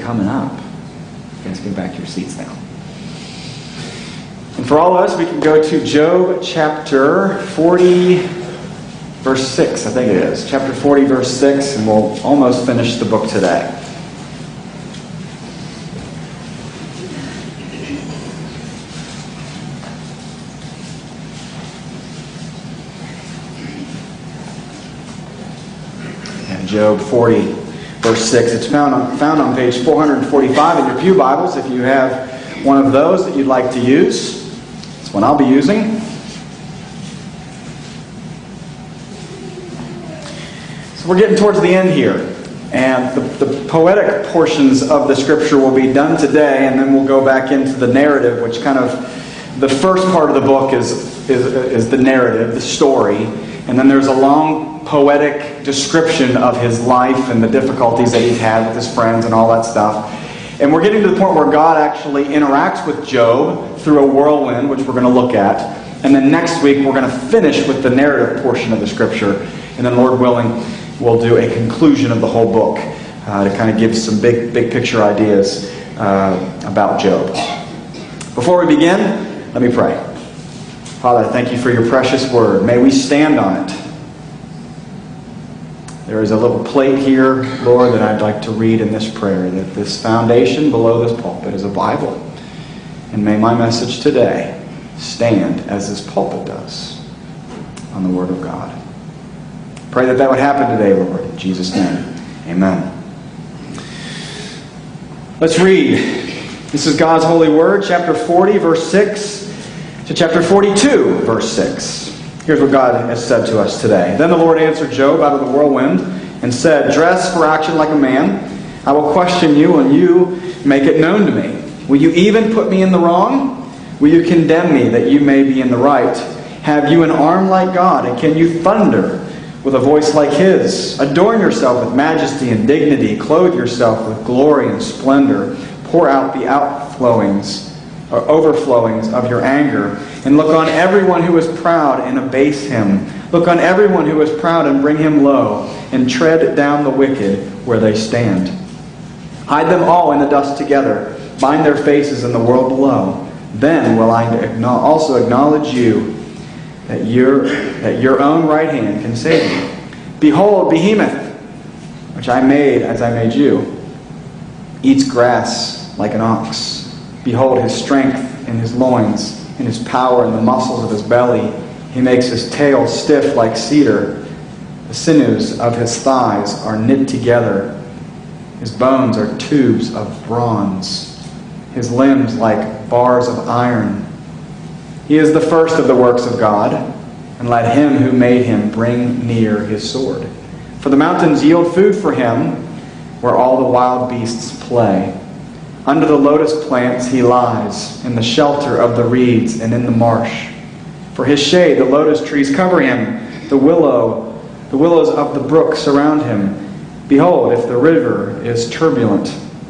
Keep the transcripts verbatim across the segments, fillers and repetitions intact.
coming up. You guys get back to your seats now. And for all of us, we can go to Job chapter forty, verse six, I think it is. Chapter forty, verse six, and we'll almost finish the book today. And Job forty, verse six. It's found on, found on page four forty-five in your pew Bibles. If you have one of those that you'd like to use, it's one I'll be using. So we're getting towards the end here. And the, the poetic portions of the scripture will be done today, and then we'll go back into the narrative, which kind of, the first part of the book is, is, is the narrative, the story. And then there's a long poetic description of his life and the difficulties that he's had with his friends and all that stuff. And we're getting to the point where God actually interacts with Job through a whirlwind, which we're going to look at. And then next week we're going to finish with the narrative portion of the scripture. And then, Lord willing, we'll do a conclusion of the whole book uh, to kind of give some big, big picture ideas uh, about Job. Before we begin, let me pray. Father, thank you for your precious word. May we stand on it. There is a little plate here, Lord, that I'd like to read in this prayer, that this foundation below this pulpit is a Bible. And may my message today stand as this pulpit does on the Word of God. Pray that that would happen today, Lord, in Jesus' name. Amen. Let's read. This is God's holy word, chapter forty, verse six. To chapter forty-two, verse six. Here's what God has said to us today. Then the Lord answered Job out of the whirlwind and said, "Dress for action like a man. I will question you, and you make it known to me. Will you even put me in the wrong? Will you condemn me that you may be in the right? Have you an arm like God, and can you thunder with a voice like His? Adorn yourself with majesty and dignity. Clothe yourself with glory and splendor. Pour out the outflowings or overflowings of your anger, and look on everyone who is proud and abase him. Look on everyone who is proud and bring him low, and tread down the wicked where they stand. Hide them all in the dust together. Bind their faces in the world below. Then will I also acknowledge you, that your, that your own right hand can save you. Behold, Behemoth, which I made as I made you, eats grass like an ox. Behold his strength in his loins, and his power in the muscles of his belly. He makes his tail stiff like cedar. The sinews of his thighs are knit together. His bones are tubes of bronze. His limbs like bars of iron. He is the first of the works of God, and let him who made him bring near his sword. For the mountains yield food for him, where all the wild beasts play. Under the lotus plants he lies, in the shelter of the reeds and in the marsh. For his shade the lotus trees cover him, the willow, the willows of the brook surround him. Behold, if the river is turbulent,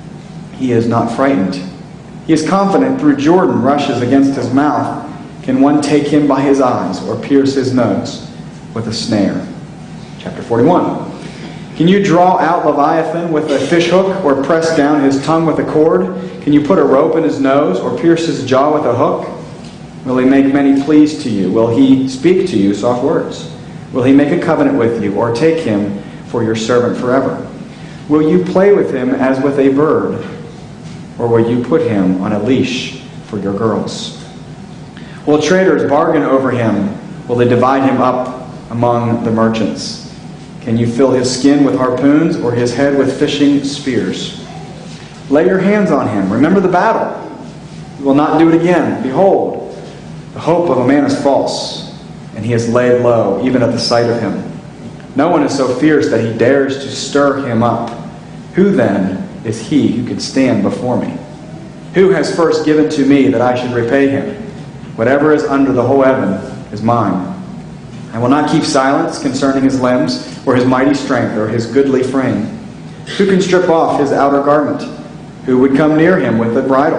he is not frightened. He is confident through Jordan rushes against his mouth. Can one take him by his eyes, or pierce his nose with a snare? Chapter forty-one. Can you draw out Leviathan with a fishhook, or press down his tongue with a cord? Can you put a rope in his nose, or pierce his jaw with a hook? Will he make many pleas to you? Will he speak to you soft words? Will he make a covenant with you, or take him for your servant forever? Will you play with him as with a bird, or will you put him on a leash for your girls? Will traders bargain over him? Will they divide him up among the merchants? Can you fill his skin with harpoons, or his head with fishing spears? Lay your hands on him. Remember the battle. You will not do it again. Behold, the hope of a man is false, and he is laid low, even at the sight of him. No one is so fierce that he dares to stir him up. Who then is he who can stand before me? Who has first given to me that I should repay him? Whatever is under the whole heaven is mine. I will not keep silence concerning his limbs, or his mighty strength, or his goodly frame. Who can strip off his outer garment? Who would come near him with a bridle?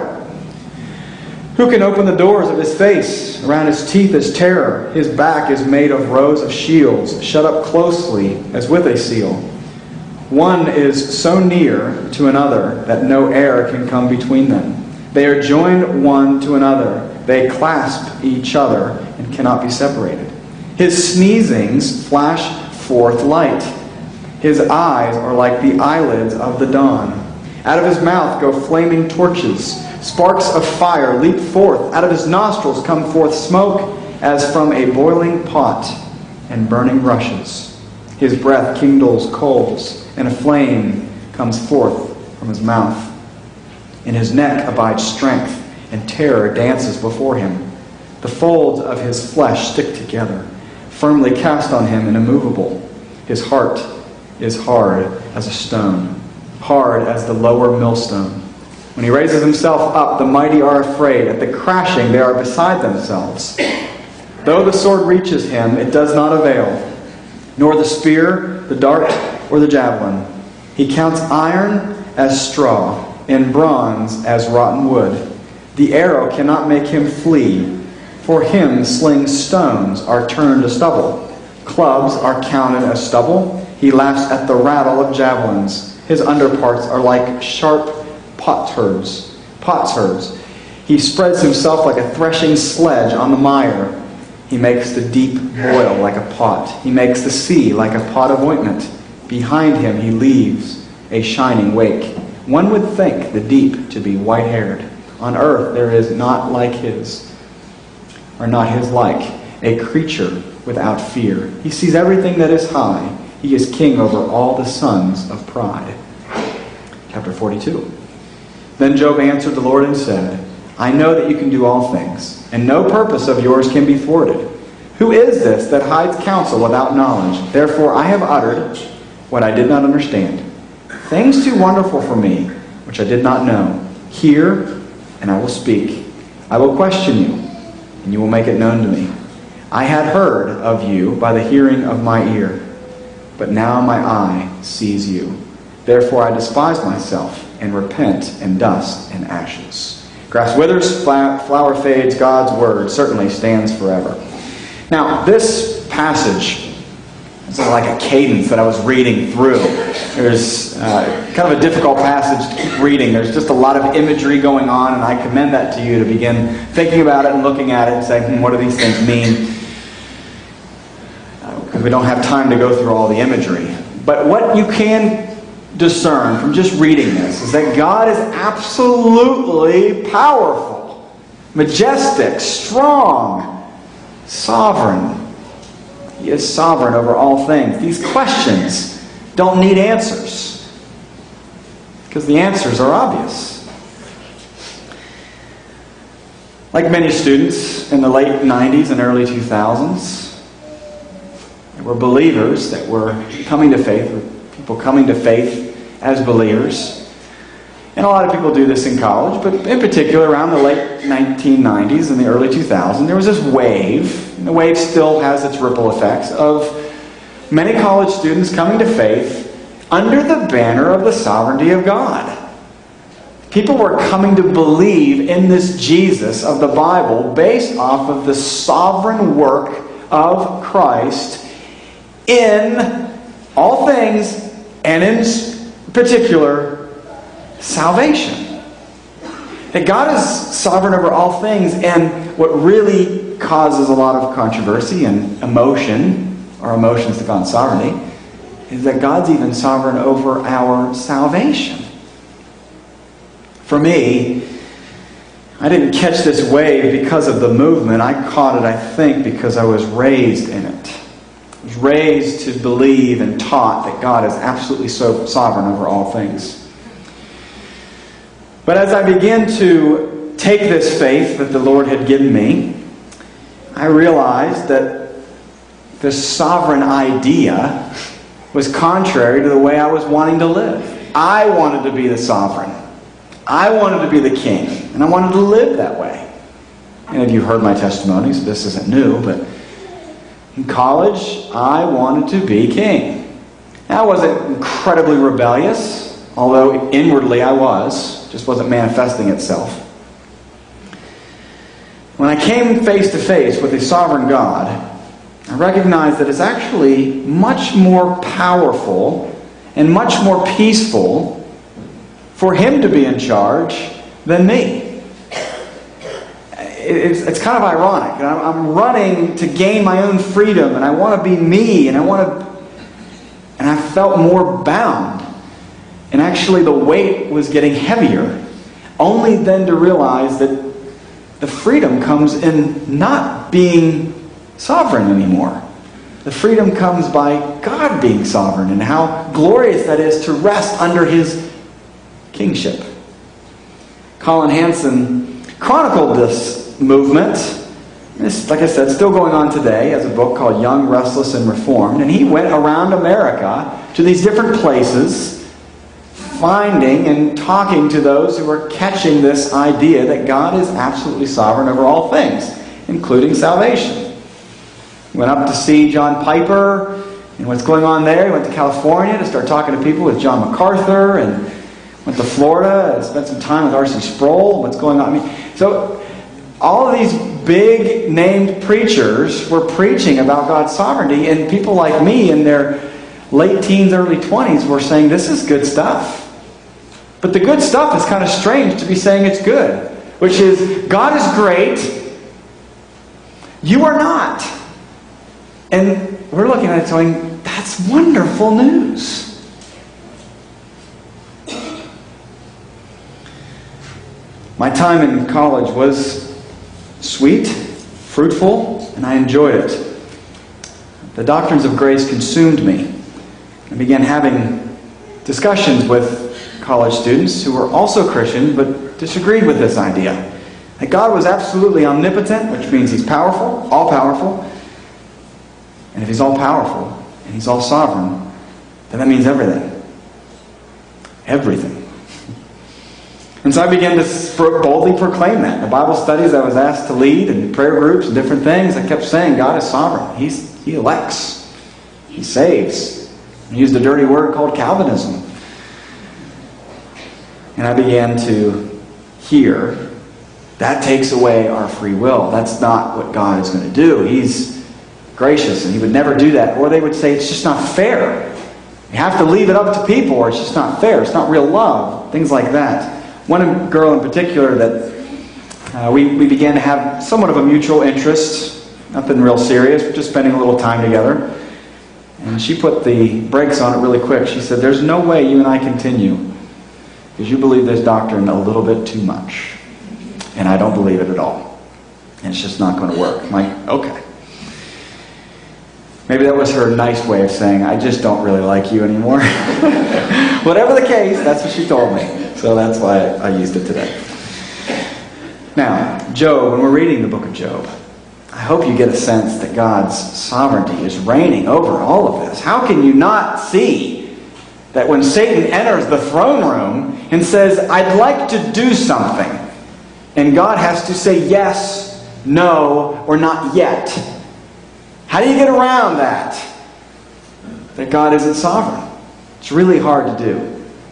Who can open the doors of his face? Around his teeth is terror. His back is made of rows of shields, shut up closely as with a seal. One is so near to another that no air can come between them. They are joined one to another. They clasp each other and cannot be separated. His sneezings flash forth light. His eyes are like the eyelids of the dawn. Out of his mouth go flaming torches. Sparks of fire leap forth. Out of his nostrils come forth smoke as from a boiling pot and burning rushes. His breath kindles coals, and a flame comes forth from his mouth. In his neck abides strength, and terror dances before him. The folds of his flesh stick together, firmly cast on him and immovable. His heart is hard as a stone, hard as the lower millstone. When he raises himself up, the mighty are afraid. At the crashing, they are beside themselves. Though the sword reaches him, it does not avail, nor the spear, the dart, or the javelin. He counts iron as straw, and bronze as rotten wood. The arrow cannot make him flee. For him, sling stones are turned to stubble. Clubs are counted as stubble. He laughs at the rattle of javelins. His underparts are like sharp potsherds. Potsherds. He spreads himself like a threshing sledge on the mire. He makes the deep boil like a pot. He makes the sea like a pot of ointment. Behind him he leaves a shining wake. One would think the deep to be white-haired. On earth there is not like his, or not his like, a creature without fear. He sees everything that is high. He is king over all the sons of pride. Chapter forty-two. Then Job answered the Lord and said, I know that you can do all things, and no purpose of yours can be thwarted. Who is this that hides counsel without knowledge? Therefore I have uttered what I did not understand. Things too wonderful for me, which I did not know. Hear, and I will speak. I will question you, and you will make it known to me. I had heard of you by the hearing of my ear, but now my eye sees you. Therefore I despise myself, and repent in dust and ashes. Grass withers, flower fades, God's word certainly stands forever. Now, this passage is like a cadence that I was reading through. There's uh, kind of a difficult passage to keep reading. There's just a lot of imagery going on, and I commend that to you to begin thinking about it and looking at it and saying, hmm, what do these things mean? Because uh, we don't have time to go through all the imagery. But what you can discern from just reading this is that God is absolutely powerful, majestic, strong, sovereign. He is sovereign over all things. These questions don't need answers because the answers are obvious. Like many students in the late nineties and early two thousands, there were believers that were coming to faith, people coming to faith as believers. And a lot of people do this in college, but in particular around the late nineteen nineties and the early two thousands, there was this wave, and the wave still has its ripple effects, of many college students coming to faith under the banner of the sovereignty of God. People were coming to believe in this Jesus of the Bible based off of the sovereign work of Christ in all things, and in particular, salvation. That God is sovereign over all things, and what really causes a lot of controversy and emotion, or emotions to God's sovereignty, is that God's even sovereign over our salvation. For me, I didn't catch this wave because of the movement. I caught it, I think, because I was raised in it. I was raised to believe and taught that God is absolutely so sovereign over all things. But as I began to take this faith that the Lord had given me, I realized that this sovereign idea was contrary to the way I was wanting to live. I wanted to be the sovereign. I wanted to be the king. And I wanted to live that way. And if you've heard my testimonies, this isn't new, but in college, I wanted to be king. Now, I wasn't incredibly rebellious, although inwardly I was. It just wasn't manifesting itself. When I came face to face with a sovereign God, I recognized that it's actually much more powerful and much more peaceful for him to be in charge than me. It's, it's kind of ironic. I'm, I'm running to gain my own freedom, and I want to be me, and I want to, and I felt more bound. And actually the weight was getting heavier, only then to realize that the freedom comes in not being sovereign anymore. The freedom comes by God being sovereign, and how glorious that is to rest under His kingship. Colin Hansen chronicled this movement. It's, like I said, still going on today, as a book called Young, Restless, and Reformed. And he went around America to these different places, finding and talking to those who are catching this idea that God is absolutely sovereign over all things, including salvation. He went up to see John Piper and what's going on there. He went to California to start talking to people with John MacArthur, and went to Florida and spent some time with R C Sproul. What's going on? I mean, so all of these big named preachers were preaching about God's sovereignty, and people like me in their late teens, early twenties were saying, this is good stuff. But the good stuff is kind of strange to be saying it's good, which is, God is great, you are not. And we're looking at it going, that's wonderful news. My time in college was sweet, fruitful, and I enjoyed it. The doctrines of grace consumed me. I began having discussions with college students who were also Christian but disagreed with this idea. That God was absolutely omnipotent, which means He's powerful, all-powerful. And if He's all-powerful and He's all-sovereign, then that means everything. Everything. And so I began to boldly proclaim that. In the Bible studies I was asked to lead, and prayer groups and different things, I kept saying God is sovereign. He's, He elects. He saves. I used a dirty word called Calvinism. And I began to hear, that takes away our free will. That's not what God is going to do. He's gracious, and He would never do that. Or they would say, it's just not fair. You have to leave it up to people, or it's just not fair. It's not real love. Things like that. One girl in particular that uh, we, we began to have somewhat of a mutual interest. Nothing real serious, but just spending a little time together. And she put the brakes on it really quick. She said, there's no way you and I continue, because you believe this doctrine a little bit too much. And I don't believe it at all. And it's just not going to work. I'm like, okay. Maybe that was her nice way of saying, I just don't really like you anymore. Whatever the case, that's what she told me. So that's why I used it today. Now, Job, when we're reading the book of Job, I hope you get a sense that God's sovereignty is reigning over all of this. How can you not see that when Satan enters the throne room and says, I'd like to do something, and God has to say yes, no, or not yet? How do you get around that? That God isn't sovereign. It's really hard to do.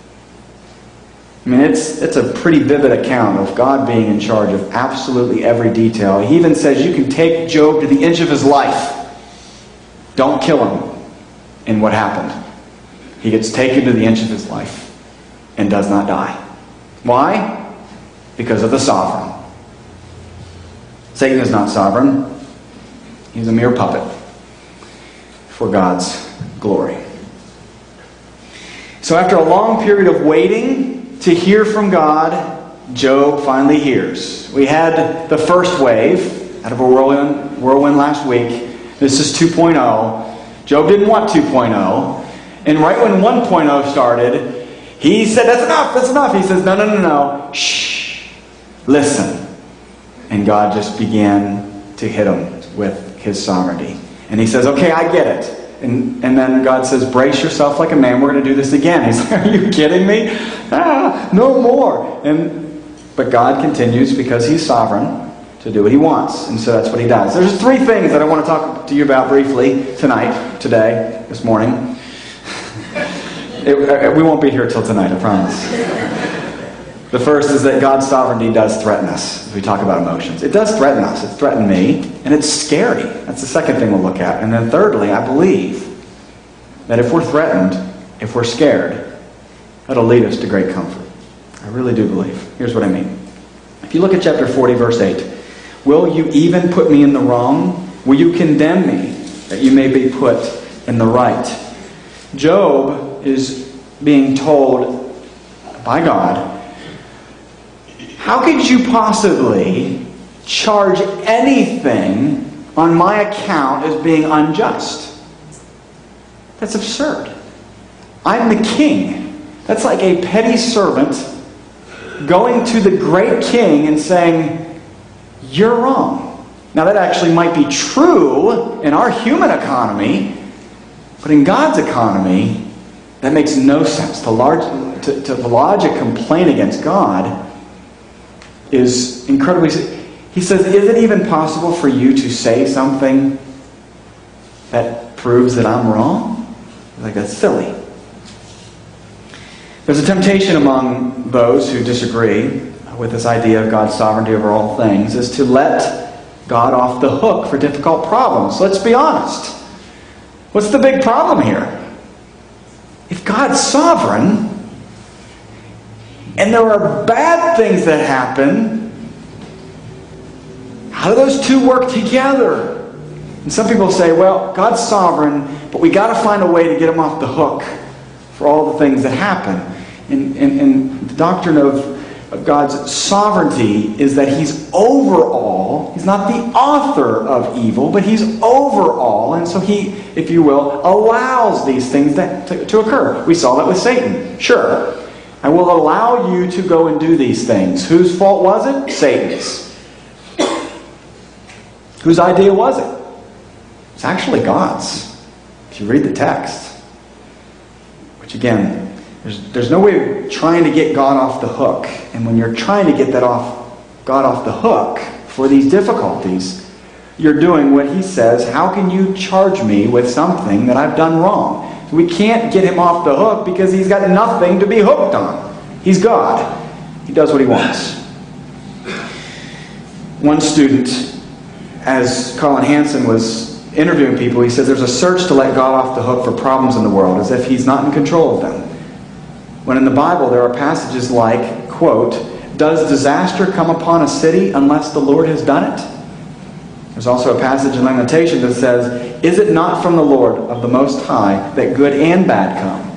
I mean, it's it's a pretty vivid account of God being in charge of absolutely every detail. He even says you can take Job to the inch of his life. Don't kill him. And what happened? He gets taken to the inch of his life and does not die. Why? Because of the sovereign. Satan is not sovereign. He's a mere puppet for God's glory. So after a long period of waiting to hear from God, Job finally hears. We had the first wave out of a whirlwind, whirlwind last week. This is two point oh. Job didn't want two point oh. And right when one point oh started, he said, that's enough, that's enough. He says, no, no, no, no. Shh. Listen. And God just began to hit him with His sovereignty. And he says, okay, I get it. And, and then God says, brace yourself like a man. We're going to do this again. He's like, are you kidding me? Ah, no more. And But God continues, because He's sovereign, to do what He wants. And so that's what He does. There's three things that I want to talk to you about briefly tonight, today, this morning. It, we won't be here till tonight, I promise. The first is that God's sovereignty does threaten us as we talk about emotions. It does threaten us. It's threatened me. And it's scary. That's the second thing we'll look at. And then thirdly, I believe that if we're threatened, if we're scared, that'll lead us to great comfort. I really do believe. Here's what I mean. If you look at chapter forty, verse eight, will you even put me in the wrong? Will you condemn me, that you may be put in the right? Job is being told by God, how could you possibly charge anything on my account as being unjust? That's absurd. I'm the king. That's like a petty servant going to the great king and saying, you're wrong. Now that actually might be true in our human economy, but in God's economy, that makes no sense. To, large, to, to lodge a complaint against God is incredibly... He says, is it even possible for you to say something that proves that I'm wrong? Like, that's silly. There's a temptation among those who disagree with this idea of God's sovereignty over all things is to let God off the hook for difficult problems. Let's be honest. What's the big problem here? If God's sovereign, and there are bad things that happen, how do those two work together? And some people say, well, God's sovereign, but we got to find a way to get him off the hook for all the things that happen. And, and, and the doctrine of, of God's sovereignty is that he's over all. He's not the author of evil, but he's over all. And so he, if you will, allows these things that, to, to occur. We saw that with Satan. Sure, I will allow you to go and do these things. Whose fault was it? Satan's. Whose idea was it? It's actually God's. If you read the text. Which again, there's, there's no way of trying to get God off the hook. And when you're trying to get that off, God off the hook for these difficulties, you're doing what he says, how can you charge me with something that I've done wrong? We can't get him off the hook because he's got nothing to be hooked on. He's God. He does what he wants. One student, as Colin Hansen was interviewing people, he says there's a search to let God off the hook for problems in the world as if he's not in control of them. When in the Bible there are passages like, quote, does disaster come upon a city unless the Lord has done it? There's also a passage in Lamentations that says, is it not from the Lord of the Most High that good and bad come?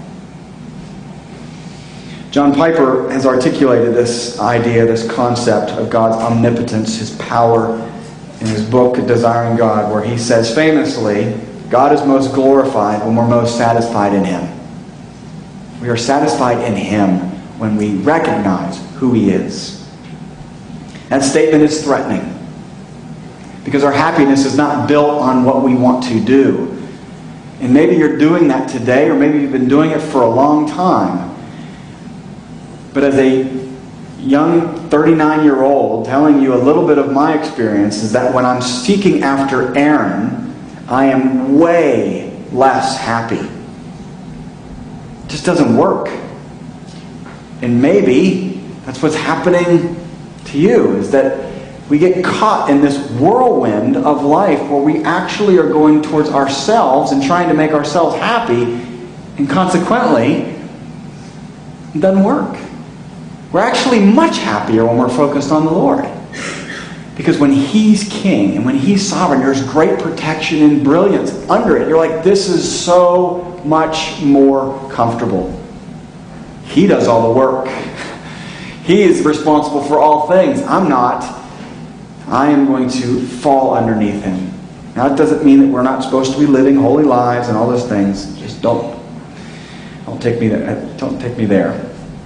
John Piper has articulated this idea, this concept of God's omnipotence, his power, in his book, Desiring God, where he says famously, God is most glorified when we're most satisfied in him. We are satisfied in him when we recognize who he is. That statement is threatening because our happiness is not built on what we want to do. And maybe you're doing that today, or maybe you've been doing it for a long time. But as a young thirty-nine-year-old telling you a little bit of my experience is that when I'm seeking after Aaron, I am way less happy. It just doesn't work. And maybe that's what's happening to you, is that we get caught in this whirlwind of life where we actually are going towards ourselves and trying to make ourselves happy, and consequently, it doesn't work. We're actually much happier when we're focused on the Lord. Because when he's king and when he's sovereign, there's great protection and brilliance under it. You're like, this is so much more comfortable. He does all the work. He is responsible for all things. I'm not. I am going to fall underneath him. Now, it doesn't mean that we're not supposed to be living holy lives and all those things. Just don't, don't take me there. Don't take me there.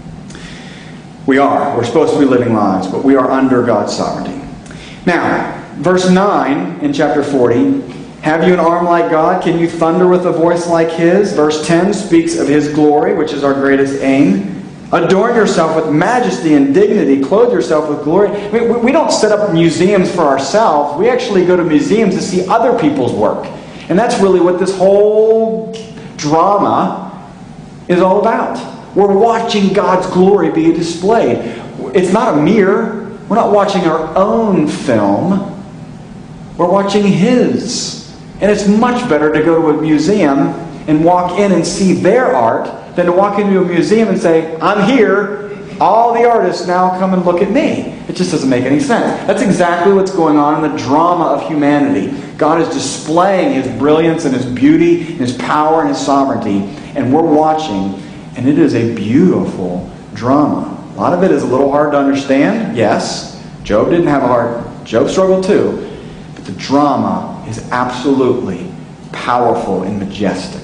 We are. We're supposed to be living lives, but we are under God's sovereignty. Now, verse nine in chapter forty, have you an arm like God? Can you thunder with a voice like his? Verse ten speaks of his glory, which is our greatest aim. Adorn yourself with majesty and dignity. Clothe yourself with glory. I mean, we don't set up museums for ourselves. We actually go to museums to see other people's work. And that's really what this whole drama is all about. We're watching God's glory be displayed. It's not a mirror. We're not watching our own film. We're watching his. And it's much better to go to a museum and walk in and see their art than to walk into a museum and say, I'm here, all the artists now come and look at me. It just doesn't make any sense. That's exactly what's going on in the drama of humanity. God is displaying His brilliance and His beauty and His power and His sovereignty, and we're watching, and it is a beautiful drama. A lot of it is a little hard to understand, yes. Job didn't have a hard, Job struggled too. But the drama is absolutely powerful and majestic.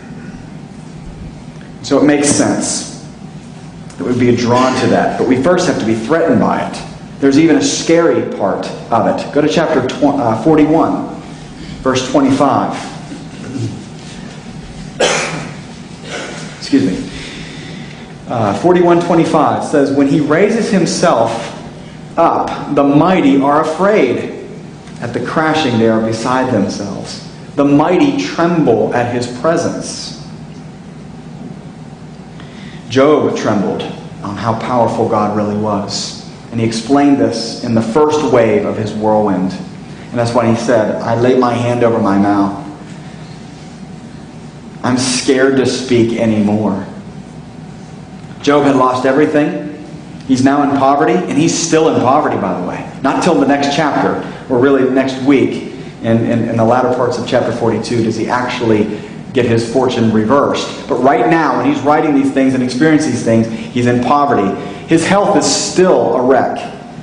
So it makes sense that we'd be drawn to that. But we first have to be threatened by it. There's even a scary part of it. Go to chapter forty-one, verse twenty-five. Excuse me. Uh, forty-one twenty-five says, when He raises Himself up, the mighty are afraid. At the crashing they are beside themselves. The mighty tremble at His presence. Job trembled on how powerful God really was. And he explained this in the first wave of his whirlwind. And that's when he said, I lay my hand over my mouth. I'm scared to speak anymore. Job had lost everything. He's now in poverty, and he's still in poverty, by the way. Not till the next chapter, or really next week, in, in, in the latter parts of chapter forty-two, does he actually get his fortune reversed. But right now, when he's writing these things and experiencing these things, he's in poverty. His health is still a wreck.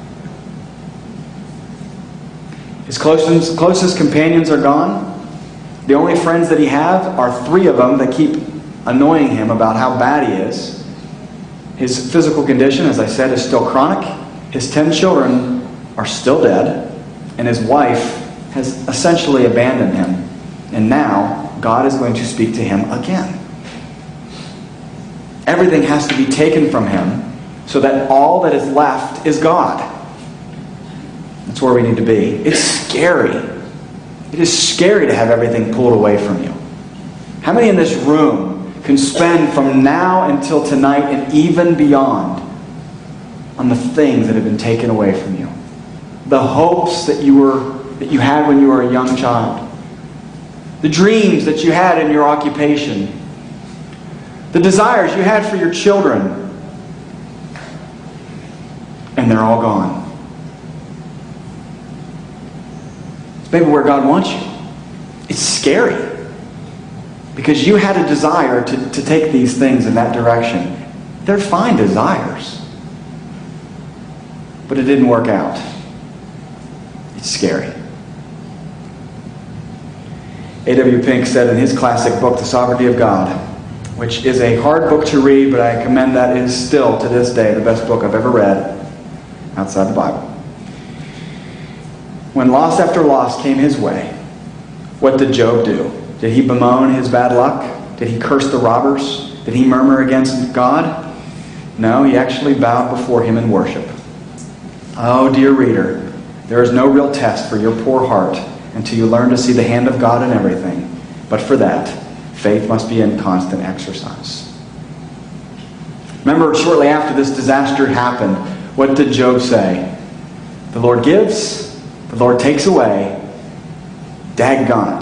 His closest, closest companions are gone. The only friends that he has are three of them that keep annoying him about how bad he is. His physical condition, as I said, is still chronic. His ten children are still dead. And his wife has essentially abandoned him. And now, God is going to speak to him again. Everything has to be taken from him so that all that is left is God. That's where we need to be. It's scary. It is scary to have everything pulled away from you. How many in this room can spend from now until tonight and even beyond on the things that have been taken away from you? The hopes that you were that you had when you were a young child. The dreams that you had in your occupation. The desires you had for your children. And they're all gone. It's maybe where God wants you. It's scary. Because you had a desire to, to take these things in that direction. They're fine desires. But it didn't work out. It's scary. A W Pink said in his classic book, The Sovereignty of God, which is a hard book to read, but I commend that it is still, to this day, the best book I've ever read outside the Bible. When loss after loss came his way, what did Job do? Did he bemoan his bad luck? Did he curse the robbers? Did he murmur against God? No, he actually bowed before him in worship. Oh, dear reader, there is no real test for your poor heart until you learn to see the hand of God in everything. But for that, faith must be in constant exercise. Remember, shortly after this disaster happened, what did Job say? The Lord gives, the Lord takes away. Daggone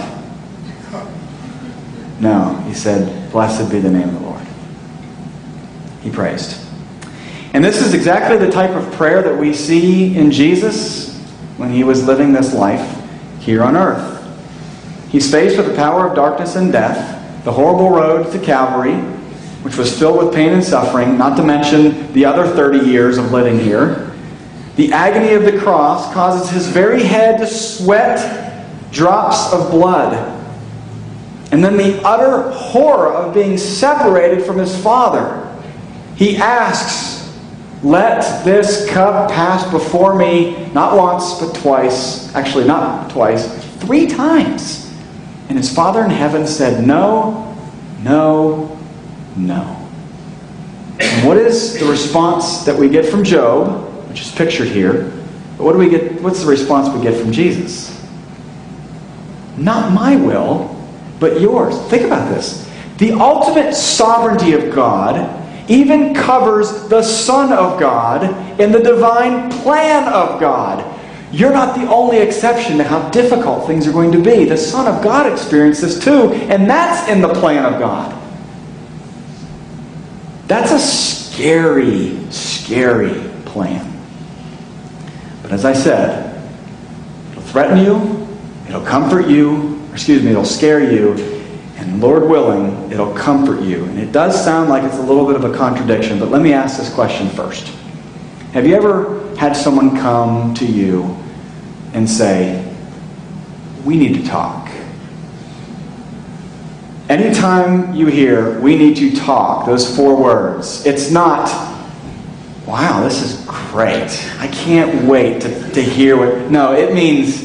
it. No, he said, blessed be the name of the Lord. He praised. And this is exactly the type of prayer that we see in Jesus when he was living this life here on earth. He's faced with the power of darkness and death, the horrible road to Calvary, which was filled with pain and suffering, not to mention the other thirty years of living here. The agony of the cross causes his very head to sweat drops of blood. And then the utter horror of being separated from his Father. He asks, let this cup pass before me, not once, but twice. Actually, not twice, three times. And his Father in heaven said, no, no, no. And what is the response that we get from Job, which is pictured here? But what do we get? What's the response we get from Jesus? Not my will, but yours. Think about this. The ultimate sovereignty of God even covers the Son of God in the divine plan of God. You're not the only exception to how difficult things are going to be. The Son of God experienced this too, and that's in the plan of God. That's a scary, scary plan. But as I said, it'll threaten you, it'll comfort you, or excuse me, it'll scare you, and Lord willing, it'll comfort you. And it does sound like it's a little bit of a contradiction, but let me ask this question first. Have you ever had someone come to you and say, we need to talk? Anytime you hear, we need to talk, those four words, it's not, wow, this is great. I can't wait to, to hear what... No, it means,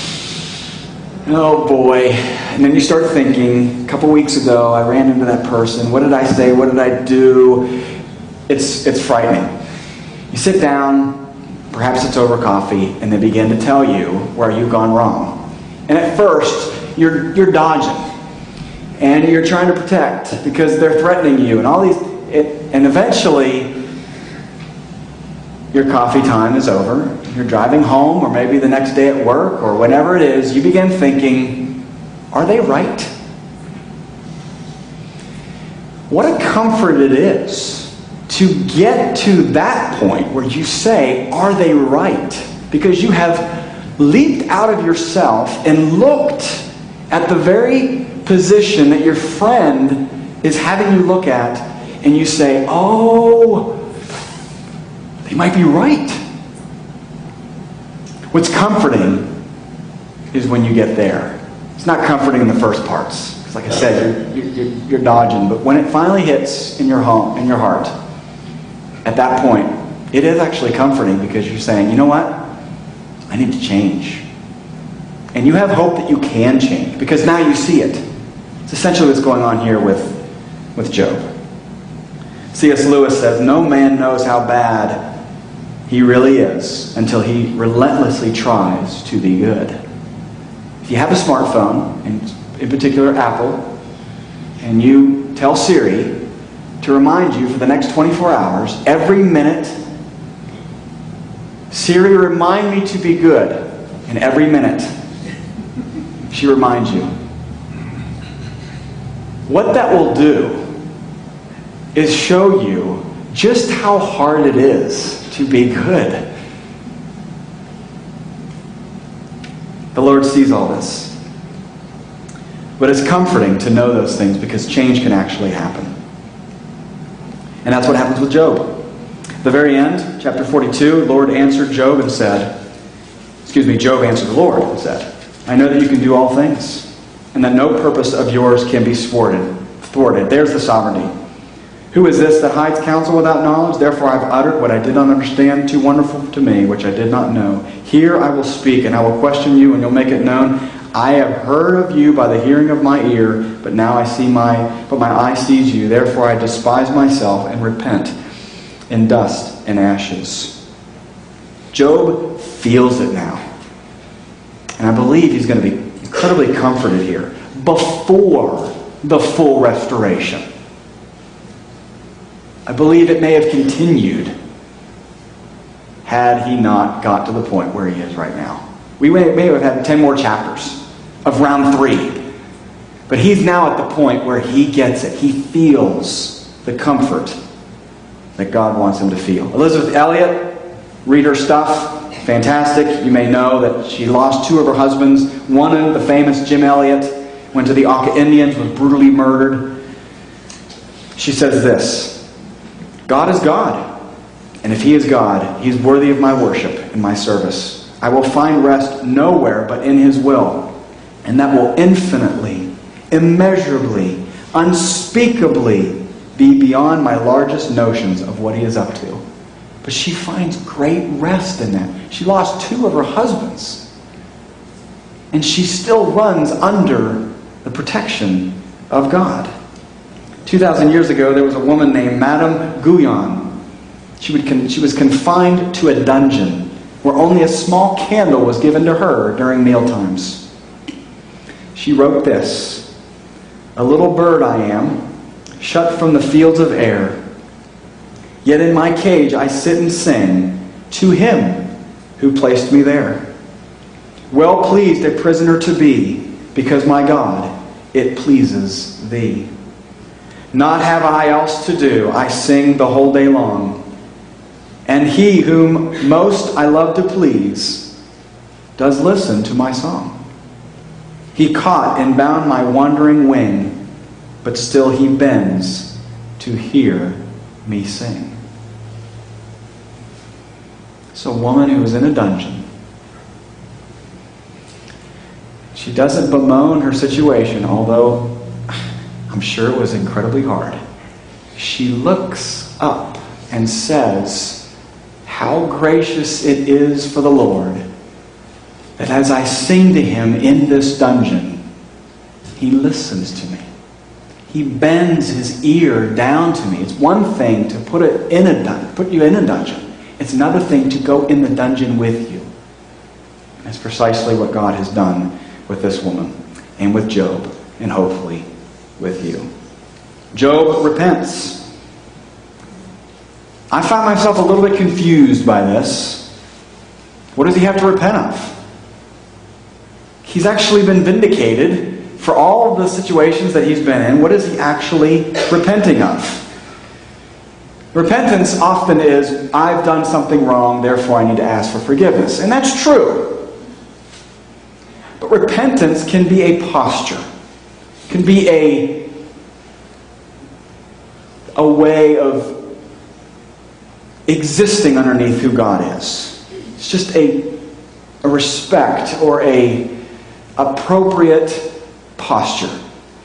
oh boy. And then you start thinking, a couple weeks ago, I ran into that person. What did I say? What did I do? It's, it's frightening. You sit down, perhaps it's over coffee, and they begin to tell you where you've gone wrong. And at first, you're, you're dodging. And you're trying to protect because they're threatening you and all these... It, and eventually, your coffee time is over. You're driving home or maybe the next day at work or whatever it is. You begin thinking, are they right? What a comfort it is to get to that point where you say, are they right? Because you have leaped out of yourself and looked at the very position that your friend is having you look at, and you say, oh, they might be right. What's comforting is when you get there. It's not comforting in the first parts. Because like I said, you're, you're, you're dodging. But when it finally hits in your home, in your heart, at that point, it is actually comforting because you're saying, you know what? I need to change. And you have hope that you can change because now you see it. It's essentially what's going on here with, with Job. C S Lewis says, no man knows how bad he really is until he relentlessly tries to be good. If you have a smartphone, and in particular Apple, and you tell Siri to remind you for the next twenty-four hours, every minute, Siri, remind me to be good. And every minute, she reminds you. What that will do is show you just how hard it is to be good. The Lord sees all this. But it's comforting to know those things because change can actually happen. And that's what happens with Job. At the very end, chapter forty-two, the Lord answered Job and said, excuse me, Job answered the Lord and said, I know that you can do all things, and that no purpose of yours can be thwarted. Thwarted. There's the sovereignty. Who is this that hides counsel without knowledge? Therefore I have uttered what I did not understand, too wonderful to me, which I did not know. Here I will speak, and I will question you, and you'll make it known. I have heard of you by the hearing of my ear, but now I see my, but my eye sees you. Therefore I despise myself and repent in dust and ashes. Job feels it now. And I believe he's going to be incredibly comforted here before the full restoration. I believe it may have continued had he not got to the point where he is right now. We may, may have had ten more chapters of round three. But he's now at the point where he gets it. He feels the comfort that God wants him to feel. Elizabeth Elliot, read her stuff. Fantastic. You may know that she lost two of her husbands. One, the famous Jim Elliot, went to the Auca Indians, was brutally murdered. She says this, God is God, and if He is God, He is worthy of my worship and my service. I will find rest nowhere but in His will, and that will infinitely, immeasurably, unspeakably be beyond my largest notions of what He is up to. But she finds great rest in that. She lost two of her husbands, and she still runs under the protection of God. two thousand years ago, there was a woman named Madame Guyon. She, would con- she was confined to a dungeon where only a small candle was given to her during mealtimes. She wrote this, "A little bird I am, shut from the fields of air. Yet in my cage I sit and sing to Him who placed me there. Well pleased a prisoner to be, because my God, it pleases Thee." Not have I else to do, I sing the whole day long. And he whom most I love to please does listen to my song. He caught and bound my wandering wing, but still he bends to hear me sing. It's a woman who is in a dungeon. She doesn't bemoan her situation, although I'm sure it was incredibly hard. She looks up and says, how gracious it is for the Lord that as I sing to him in this dungeon, he listens to me. He bends his ear down to me. It's one thing to put it in a dun- put you in a dungeon. It's another thing to go in the dungeon with you. And that's precisely what God has done with this woman and with Job, and hopefully with you. Job repents. I find myself a little bit confused by this. What does he have to repent of? He's actually been vindicated for all of the situations that he's been in. What is he actually repenting of? Repentance often is, I've done something wrong, therefore I need to ask for forgiveness. And that's true. But repentance can be a posture. Can be a, a way of existing underneath who God is. It's just a, a respect or a appropriate posture.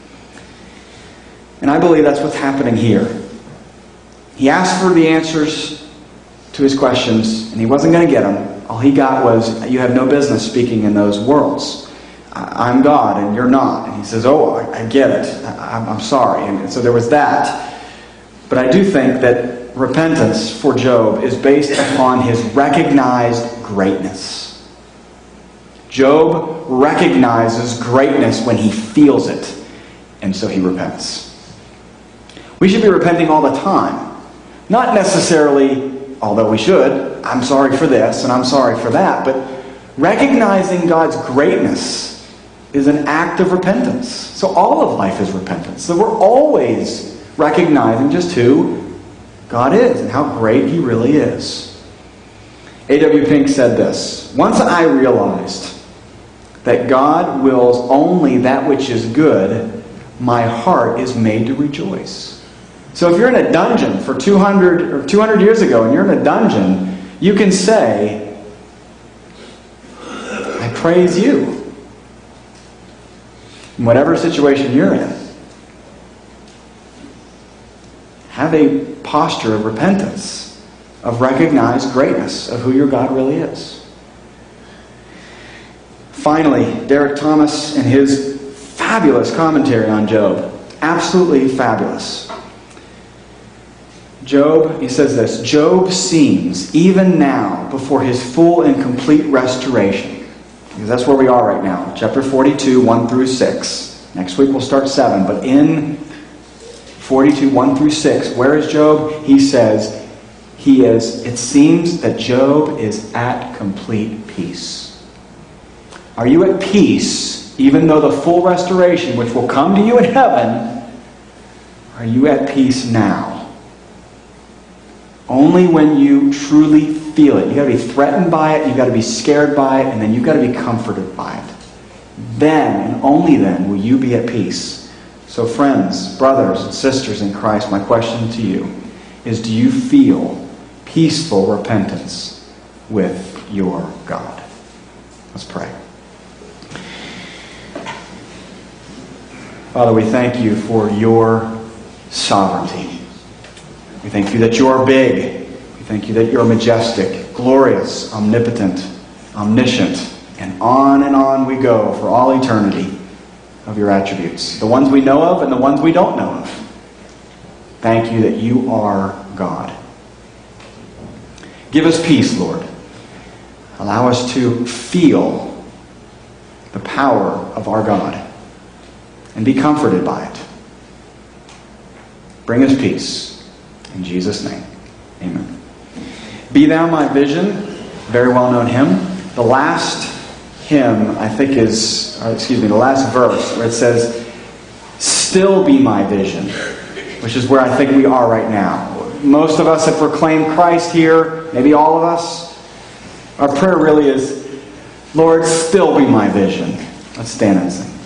And I believe that's what's happening here. He asked for the answers to his questions, and he wasn't going to get them. All he got was, you have no business speaking in those worlds. I'm God, and you're not. And he says, oh, I, I get it. I, I'm sorry. And so there was that. But I do think that repentance for Job is based upon his recognized greatness. Job recognizes greatness when he feels it, and so he repents. We should be repenting all the time. Not necessarily, although we should, I'm sorry for this and I'm sorry for that, but recognizing God's greatness is an act of repentance. So all of life is repentance. So we're always recognizing just who God is and how great he really is. A W Pink said this, once I realized that God wills only that which is good, my heart is made to rejoice. So if you're in a dungeon for two hundred or two hundred years ago and you're in a dungeon, you can say, I praise you. In whatever situation you're in. Have a posture of repentance, of recognized greatness of who your God really is. Finally, Derek Thomas and his fabulous commentary on Job. Absolutely fabulous. Job, he says this, Job seems, even now, before his full and complete restoration. Because that's where we are right now. Chapter forty-two, one through six. Next week we'll start seven. But in forty-two, one through six, where is Job? He says, he is, it seems that Job is at complete peace. Are you at peace, even though the full restoration, which will come to you in heaven, are you at peace now? Only when you truly feel it. You've got to be threatened by it, you've got to be scared by it, and then you've got to be comforted by it. Then, and only then, will you be at peace. So friends, brothers, and sisters in Christ, my question to you is, do you feel peaceful repentance with your God? Let's pray. Father, we thank you for your sovereignty. We thank you that you are big. We thank you that you are majestic, glorious, omnipotent, omniscient, and on and on we go for all eternity of your attributes. The ones we know of and the ones we don't know of. Thank you that you are God. Give us peace, Lord. Allow us to feel the power of our God and be comforted by it. Bring us peace. In Jesus' name, amen. Be Thou My Vision, very well-known hymn. The last hymn, I think, is, or excuse me, the last verse where it says, Still Be My Vision, which which is where I think we are right now. Most of us have proclaimed Christ here, maybe all of us. Our prayer really is, Lord, still be my vision. Let's stand and sing.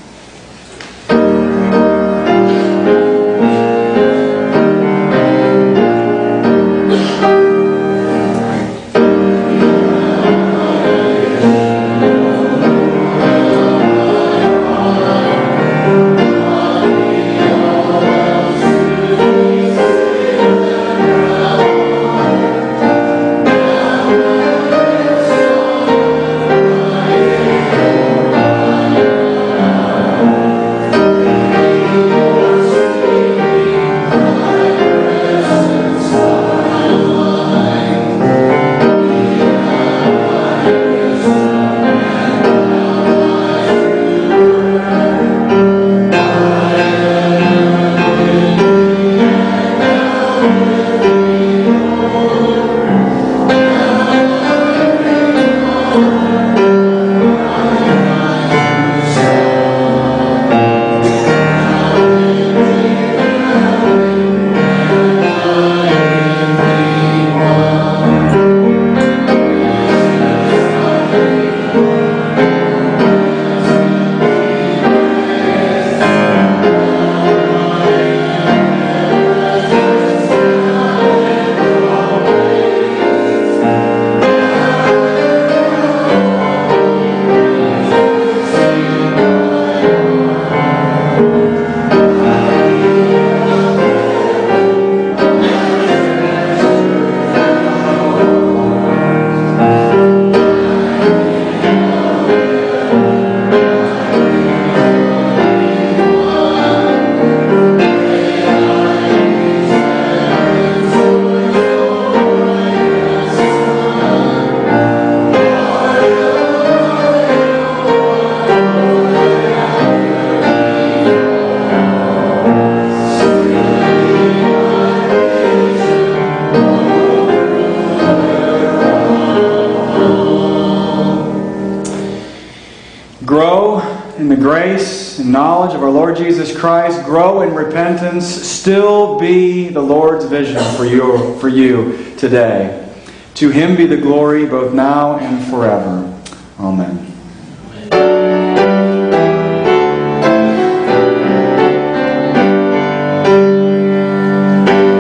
Grow in the grace and knowledge of our Lord Jesus Christ. Grow in repentance. Still be the Lord's vision for you, for you today. To Him be the glory both now and forever. Amen.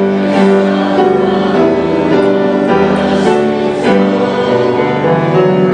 Thank you.